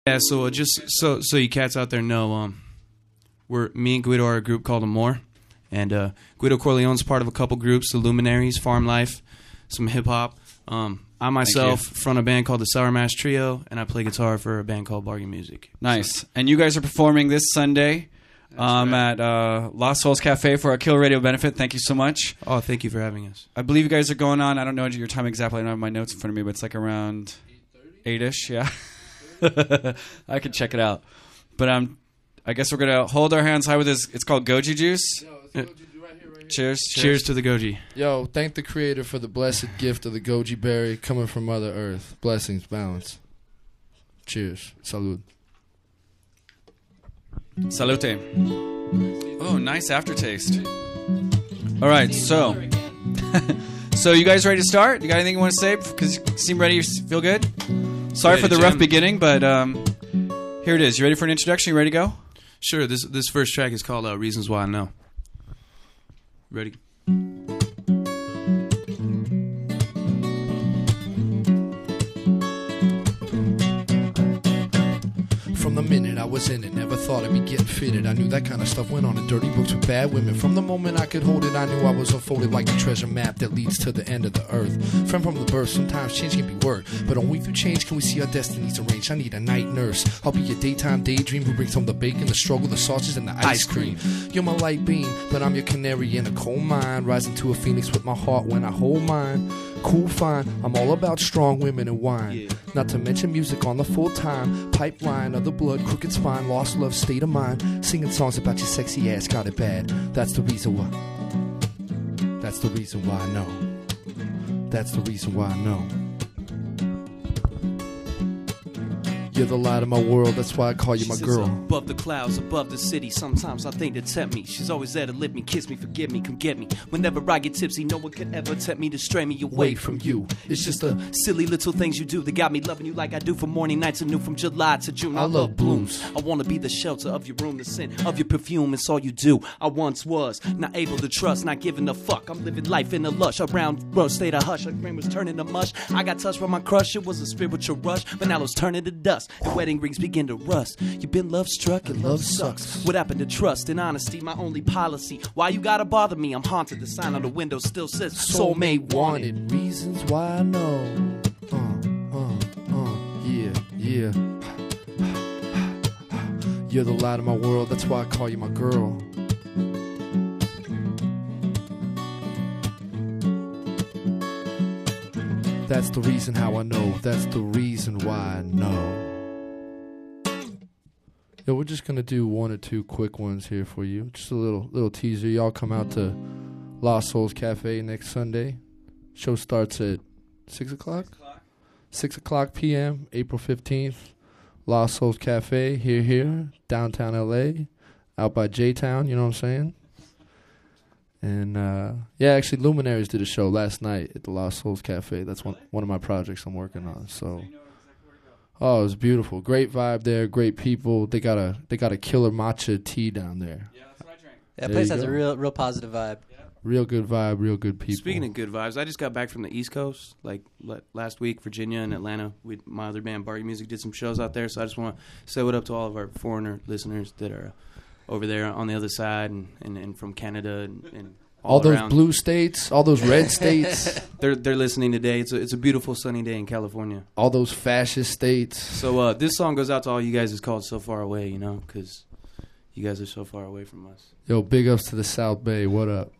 Yeah, so just so you cats out there know, me and Guido are a group called Amor, and Guido Corleone's part of a couple groups, the Luminaries, Farm Life, some hip hop. I myself front a band called the Sour Mash Trio, and I play guitar for a band called Bargain Music. Nice. And you guys are performing this Sunday right. at Lost Souls Cafe for our Kill Radio benefit. Thank you so much. Oh, thank you for having us. I believe you guys are going on, I don't know your time exactly, I don't have my notes in front of me, but it's like around 8-ish, yeah. I could check it out. But I guess we're going to hold our hands high with this. It's called Goji Juice. Yo, it's Goji right here. Cheers. Cheers to the Goji. Yo, thank the creator for the blessed gift of the Goji berry coming from Mother Earth. Blessings, balance. Cheers. Salud. Salute. Oh, nice aftertaste. All right, so you guys ready to start? You got anything you want to say? Because you seem ready. You feel good? Sorry for the rough beginning, but here it is. You ready for an introduction? You ready to go? Sure. This first track is called Reasons Why I Know. Ready? From the minute I was in it, never thought I'd be getting fitted. I knew that kind of stuff went on in dirty books with bad women. From the moment I could hold it, I knew I was unfolded like the treasure map that leads to the end of the earth. Friend from the birth, sometimes change can be word, but only through change can we see our destinies arranged. I need a night nurse. I'll be your daytime daydream who brings home the bacon, the struggle, the sausage, and the ice cream. You're my light beam, but I'm your canary in a coal mine, rising to a phoenix with my heart when I hold mine. Cool, fine, I'm all about strong women and wine. Not to mention music on the full-time pipeline of the blood, crooked spine, lost love, state of mind. Singing songs about your sexy ass, got it bad. That's the reason why. That's the reason why I know. That's the reason why I know. You're the light of my world, that's why I call you my girl. Above the clouds, above the city, sometimes I think to tempt me. She's always there to lift me, kiss me, forgive me, come get me. Whenever I get tipsy, no one could ever tempt me to stray me away from you. It's just the silly little things you do that got me loving you like I do from morning nights anew, from July to June. I love blooms. I wanna be the shelter of your room, the scent of your perfume, it's all you do. I once was not able to trust, not giving a fuck. I'm living life in a lush, around world state of hush. Like rain was turning to mush. I got touched by my crush, it was a spiritual rush, but now it's turning to dust. The wedding rings begin to rust. You've been love struck and love sucks. What happened to trust and honesty? My only policy. Why you gotta bother me? I'm haunted. The sign on the window still says soulmate wanted. Reasons why I know. Yeah. You're the light of my world, that's why I call you my girl. That's the reason how I know. That's the reason why I know. Yo, we're just gonna do one or two quick ones here for you. Just a little teaser. Y'all come out to Lost Souls Cafe next Sunday. Show starts at 6 o'clock? 6 o'clock p.m., April 15th. Lost Souls Cafe, here, downtown L.A., out by J-Town, you know what I'm saying? And, actually, Luminaries did a show last night at the Lost Souls Cafe. That's one of my projects I'm working on, so... Oh, it was beautiful. Great vibe there, great people. They got a killer matcha tea down there. Yeah, that's what I drank. That place has a real positive vibe. Yeah. Real good vibe, real good people. Speaking of good vibes, I just got back from the East Coast, like last week, Virginia and Atlanta. My other band, Bargain Music, did some shows out there, so I just want to say what up to all of our foreigner listeners that are over there on the other side and from Canada and all those around. Blue states, all those red states. They're listening today. It's a beautiful sunny day in California. All those fascist states. So this song goes out to all you guys. It's called So Far Away, you know, because you guys are so far away from us. Yo, big ups to the South Bay. What up?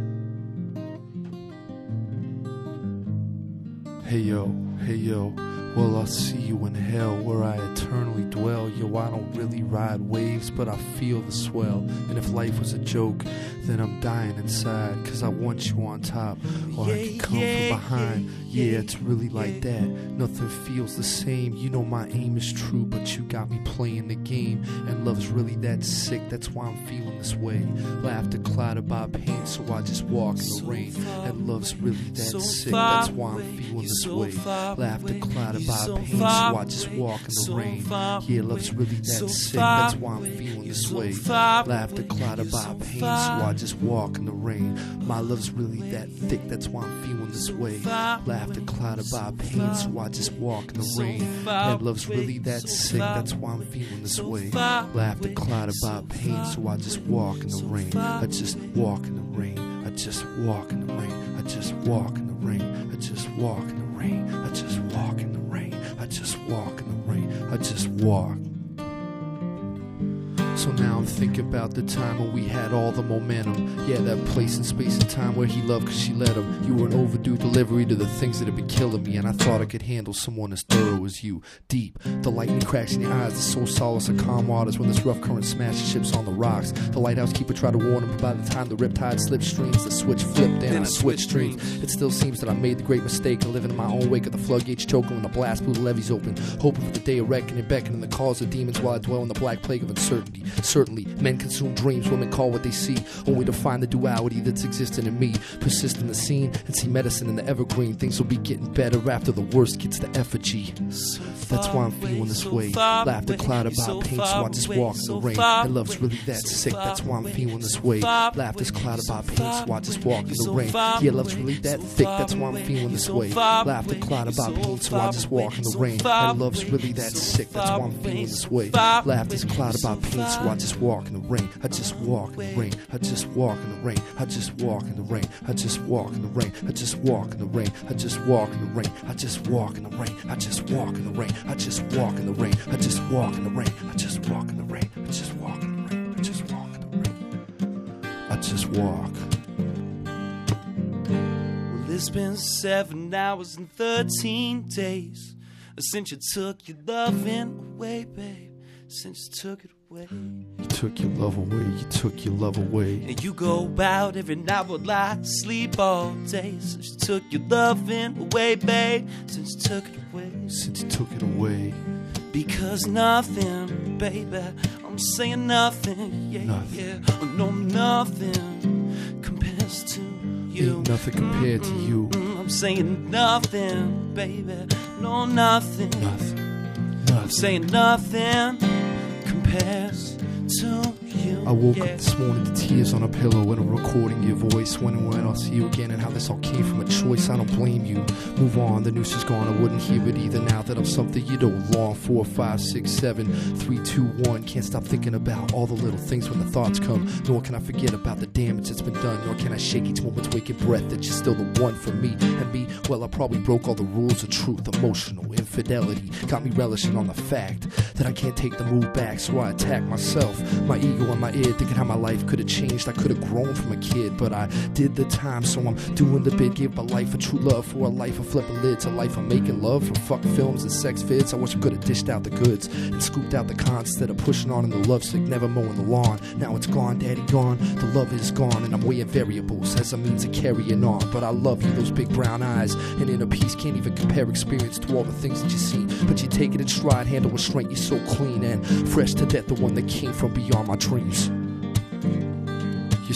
Hey yo, Well, I'll see you in hell where I eternally dwell. Yo, I don't really ride waves, but I feel the swell. And if life was a joke, then I'm dying inside, 'cause I want you on top, or I can come from behind. Yeah, it's really like that. Nothing feels the same. You know my aim is true, but you got me playing the game. And love's really that sick, that's why I'm feeling this way. Laughter clouded by pain, so I just walk in the rain. And love's really that sick, that's why I'm feeling this way. Laughter clouded by pain, so I just walk in the rain. Yeah, love's really that sick, that's why I'm feeling this way. Laughter clouded by pain, so I just walk in the rain. My love's really that thick, that's why I'm feeling this way. Laughter clouded by pain, so I just walk in the rain. And love's really that sick, that's why I'm feeling this way. Laughter clouded by pain, so I just walk in the rain. I just walk in the rain. I just walk in the rain. I just walk in the rain. I just walk in the rain. I just walk in the rain. I just walk in the rain. I just walk. So now I'm thinking about the time when we had all the momentum. Yeah, that place and space and time where he loved 'cause she let him. You were an overdue delivery to the things that had been killing me, and I thought I could handle someone as thorough as you. Deep, the lightning cracks in your eyes, the soul solace of calm waters when this rough current smashes ships on the rocks. The lighthouse keeper tried to warn him, but by the time the riptide slipstreams, the switch flipped and I switched streams. It still seems that I made the great mistake of living in my own wake of the floodgates choking when the blast blew the levees open, hoping for the day of reckoning, beckoning the calls of demons while I dwell in the black plague of uncertainty. Certainly, men consume dreams, women call what they see, only to find the duality that's existing in me. Persist in the scene and see medicine in the evergreen. Things will be getting better after the worst gets the effigy. That's why I'm feeling this way. Laughter clouded by pain, so I just walk in the rain. And love's really that sick, that's why I'm feeling this way. Laughter's clouded by pain, so I just walk in the rain. Yeah, love's really that thick, that's why I'm feeling this way. Laughter clouded by pain, so I just walk in the rain. And love's really that sick, that's why I'm feeling this way. Laughter's clouded by pain, so I just walk in the rain. I just walk in the rain. I just walk in the rain. I just walk in the rain. I just walk in the rain. I just walk in the rain. I just walk in the rain. I just walk in the rain. I just walk in the rain. I just walk in the rain. I just walk in the rain. I just walk in the rain. I just walk in the rain. I just walk in the rain. I just walk. Well, it's been 7 hours and 13 days since you took your loving away, babe. Since you took it away. You took your love away, you took your love away. And you go out every night while I sleep all day. Since you took your loving away, babe. Since you took it away. Since you took it away. Because nothing, baby, I'm saying nothing, yeah, nothing. Yeah. Oh, no, nothing compares to you. Ain't nothing compared to you. I'm saying nothing, baby, no, nothing. Nothing. I'm saying nothing compares to you. I woke up this morning to tears on a pillow and I'm recording your voice. When and when I'll see you again and how this all came from a choice. I don't blame you. Move on, the noose is gone. I wouldn't hear it either now that I'm something you don't long. 4, 5, 6, 7, 3, 2, 1. Can't stop thinking about all the little things when the thoughts come. Nor can I forget about the damage that's been done. Nor can I shake each moment's waking breath that you're still the one for me. And me, well, I probably broke all the rules of truth. Emotional infidelity got me relishing on the fact that I can't take the move back. So I attack myself, my ego and my ear, thinking how my life could have changed. I could have grown from a kid, but I did the time, so I'm doing the bid. Give my life a true love for a life of flipping lids, a life of making love from fuck films and sex vids. I wish I could have dished out the goods and scooped out the cons instead of pushing on in the lovesick, never mowing the lawn. Now it's gone, daddy gone, the love is gone, and I'm weighing variables as a means of carrying on. But I love you, those big brown eyes, and inner peace can't even compare experience to all the things that you see. But you take it in stride, handle with strength, you're so clean and fresh to death, the one that came from beyond my dreams. You're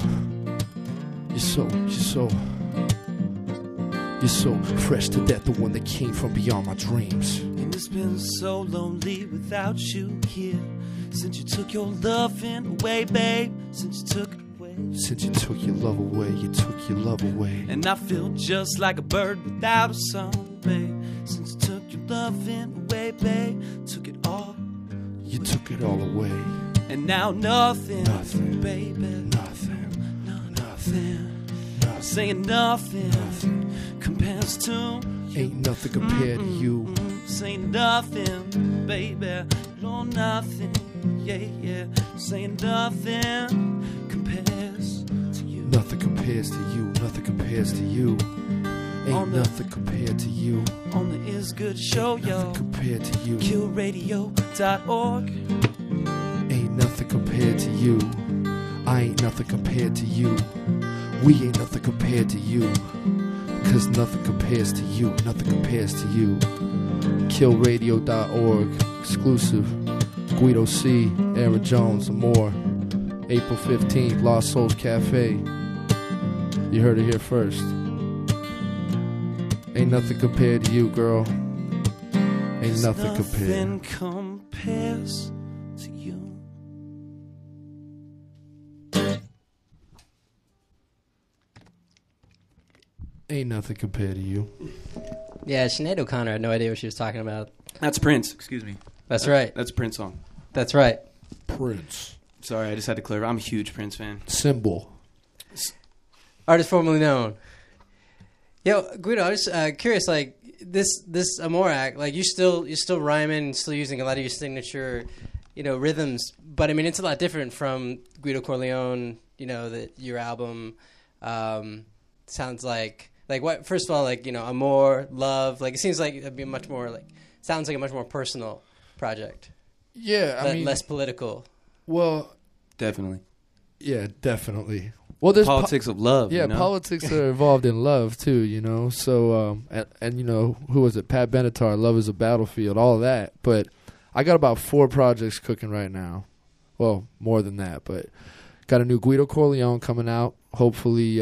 so fresh to death, the one that came from beyond my dreams. And it's been so lonely without you here. Since you took your loving away, babe. Since you took it away. Since you took your love away, you took your love away. And I feel just like a bird without a song, babe. Since you took your loving away, babe. Took it all. You took it all away. And now nothing, baby. Nothing. Nothing. Saying nothing compares to you. Ain't nothing compared to you. Saying nothing, baby. No, nothing. Yeah. Saying nothing compares to you. Nothing compares to you. Nothing compares to you. Ain't nothing compared to you. On the is a good show, yo. Compared to you. Killradio.org. Ain't nothing compared to you. I ain't nothing compared to you. We ain't nothing compared to you. Cause nothing compares to you. Nothing compares to you. Killradio.org. Exclusive. Guido C. Aaron Jones and more. April 15th, Lost Souls Cafe. You heard it here first. Ain't nothing compared to you, girl. Ain't nothing compared. Nothing compares to you. Ain't nothing compared to you. Yeah, Sinead O'Connor had no idea what she was talking about. That's Prince. Excuse me. That's right. That's a Prince song. That's right. Prince. Sorry, I just had to clarify. I'm a huge Prince fan. Symbol. Artist formerly known. Yo, Guido, I was curious, like this Amor act, like you're still rhyming, still using a lot of your signature, rhythms, but I mean it's a lot different from Guido Corleone. Your album sounds like what? First of all, Amor, love, like it seems like it'd be much more sounds like a much more personal project. Yeah, I mean less political. Well, Definitely. yeah, definitely. Well, there's Politics of love. Yeah, you know? politics are involved in love too, So, and who was it? Pat Benatar, "Love Is a Battlefield," all of that. But I got about 4 projects cooking right now. Well, more than that, but got a new Guido Corleone coming out. Hopefully,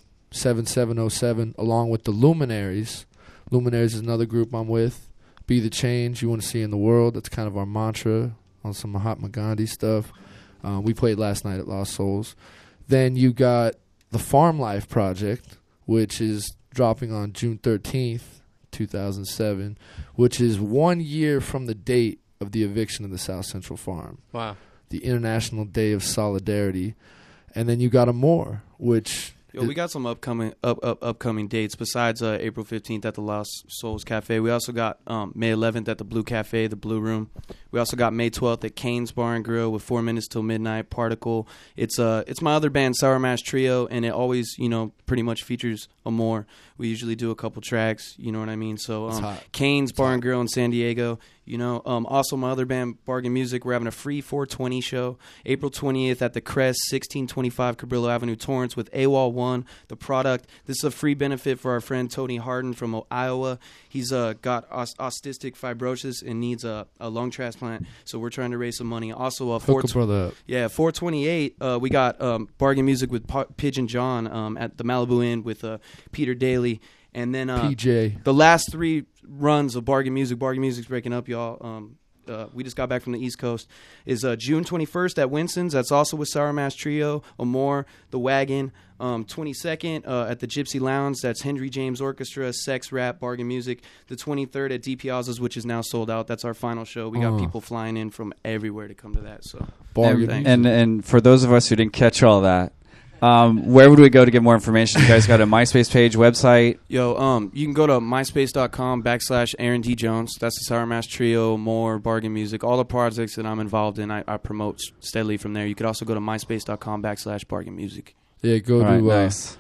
7707, along with the Luminaries. Luminaries is another group I'm with. Be the change you want to see in the world. That's kind of our mantra on some Mahatma Gandhi stuff. We played last night at Lost Souls. Then you got the Farm Life Project, which is dropping on June 13th, 2007, which is 1 year from the date of the eviction of the South Central Farm. Wow. The International Day of Solidarity. And then you got Amor, which... We got some upcoming dates besides April 15th at the Lost Souls Cafe. We also got May 11th at the Blue Cafe, the Blue Room. We also got May 12th at Kane's Bar and Grill with 4 Minutes Till Midnight, Particle. It's my other band, Sour Mash Trio, and it always, pretty much features Amor. We usually do a couple tracks, you know what I mean? So Kane's Bar and Grill in San Diego. Also my other band, Bargain Music, we're having a free 420 show April 20th at the Crest, 1625 Cabrillo Avenue, Torrance with AWOL 1, The Product. This is a free benefit for our friend Tony Harden from Iowa. He's got autistic fibrosis and needs a lung transplant, so we're trying to raise some money. Also, Hook a brother up. 428, we got Bargain Music with Pigeon John at the Malibu Inn with Peter Daly. And then PJ. The last 3 runs of Bargain Music's breaking up, y'all. We just got back from the East Coast. Is June 21st at Winston's. That's also with Sour Mash Trio, Amor, The Wagon. 22nd at the Gypsy Lounge. That's Henry James Orchestra, Sex Rap, Bargain Music. The 23rd at D. Piazza's, which is now sold out. That's our final show. We got people flying in from everywhere to come to that. So and for those of us who didn't catch all that, where would we go to get more information? You guys got a MySpace page, website? Yo, you can go to myspace.com/Aaron D. Jones. That's the Sour Mash Trio, More, Bargain Music. All the projects that I'm involved in, I promote steadily from there. You could also go to myspace.com/Bargain Music. Yeah, go to nice.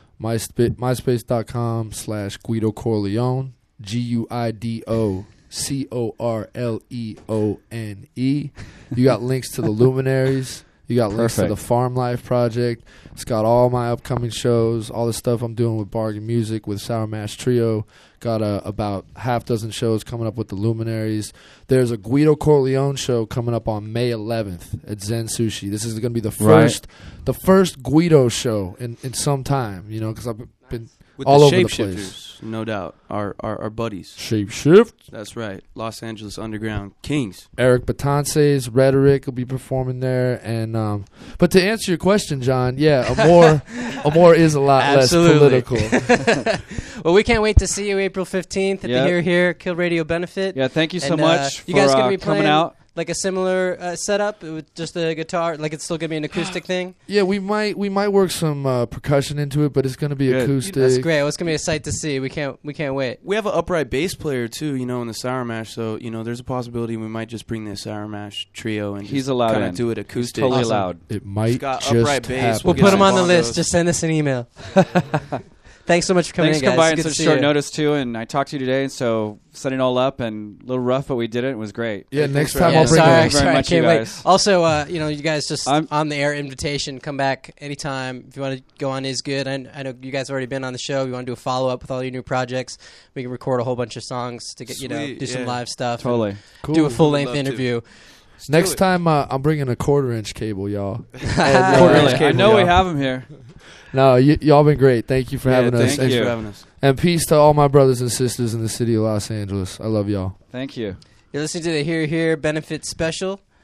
myspace.com/Guido Corleone, GuidoCorleone. You got links to the Luminaries. You got links to the Farm Life Project. It's got all my upcoming shows, all the stuff I'm doing with Bargain Music, with Sour Mash Trio. Got about half dozen shows coming up with the Luminaries. There's a Guido Corleone show coming up on May 11th at Zen Sushi. This is going to be the first Guido show in some time, because I've been with all the over the Shapeshifters, place. No doubt. Our buddies. Shapeshift. That's right. Los Angeles Underground Kings. Eric Batance's Rhetoric will be performing there. And but to answer your question, John, Amor is a lot less political. Well, we can't wait to see you April 15th at the Here Kill Radio benefit. Yeah, thank you so much for you guys gonna be coming playing out. Like a similar setup with just a guitar, like it's still gonna be an acoustic thing. Yeah, we might work some percussion into it, but it's gonna be acoustic. That's great. Well, it's gonna be a sight to see. We can't wait. We have an upright bass player too, in the Sour Mash. So there's a possibility we might just bring the Sour Mash Trio and he's allowed kind of do it acoustic. He's totally allowed. It might got just upright bass. happen. We'll put him on the list. Just send us an email. Thanks so much for coming Thanks in, for guys. coming by It's in good such to see short you. notice too, and I talked to you today, and so setting it all up and a little rough, but we did it. It was great. Yeah, Thanks next for time having I'll us. bring Sorry, it. Thank you very much, can't you wait. guys. Also, you guys just I'm- on the air invitation. Come back anytime if you want to go on Is Good. I know you guys already been on the show. You want to do a follow up with all your new projects? We can record a whole bunch of songs to get Sweet, do some yeah. live stuff. Totally. and Cool. Do a full length Love to. interview. Next time, I'm bringing a 1/4-inch cable, y'all. Really, I cable, know we y'all. have them here. No, y'all been great. Thank you for Yeah, having us. thanks you. for having us. And peace to all my brothers and sisters in the city of Los Angeles. I love y'all. Thank you. You're listening to the Here Here Benefit Special.